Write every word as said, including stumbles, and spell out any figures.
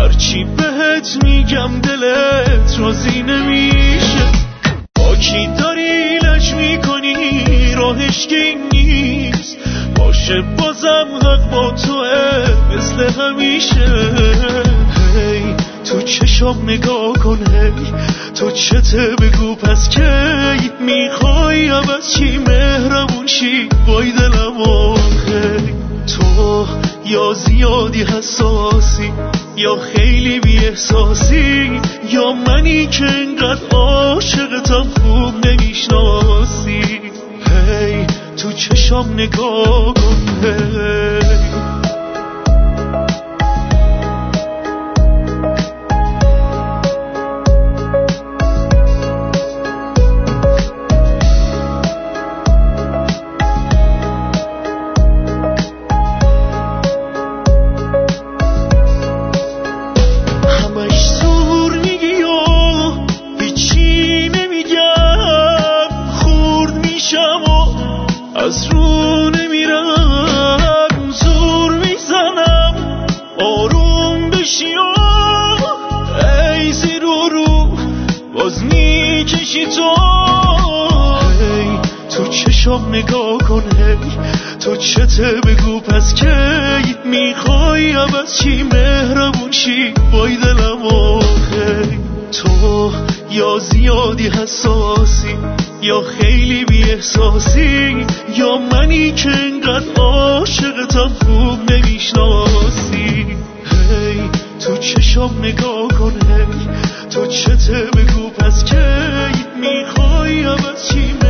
هرچی بهت میگم دلت راضی نمیشه. با کی داری لج میکنی راهش که این نیست، باشه بازم حق با توه مثل همیشه. هی تو چشم نگاه کن، هی تو چته بگو پس کی میخوای عوض چی مهربون شی وای دلم آخه. تو یا زیادی حساسی یا خیلی بی احساسی، یا منی که انقدر عاشقتم خوب نمیشناسی. هی تو چشم نگاه کن، هی از رو نمیرم، زور میزنم آروم بشی و ای زیر و رو باز میکشی تو. هی تو چشم نگاه کن، هی تو چته بگو پس کی میخوای عوض چی مهربون شی وای دلم آخه. تو یا زیادی حساسی یا خیلی بی احساسی، یا منی که انقدر عاشقتم خوب نمیشناسی. هی تو چشم نگاه کن، هی تو چته بگو پس کی میخوای عوض چی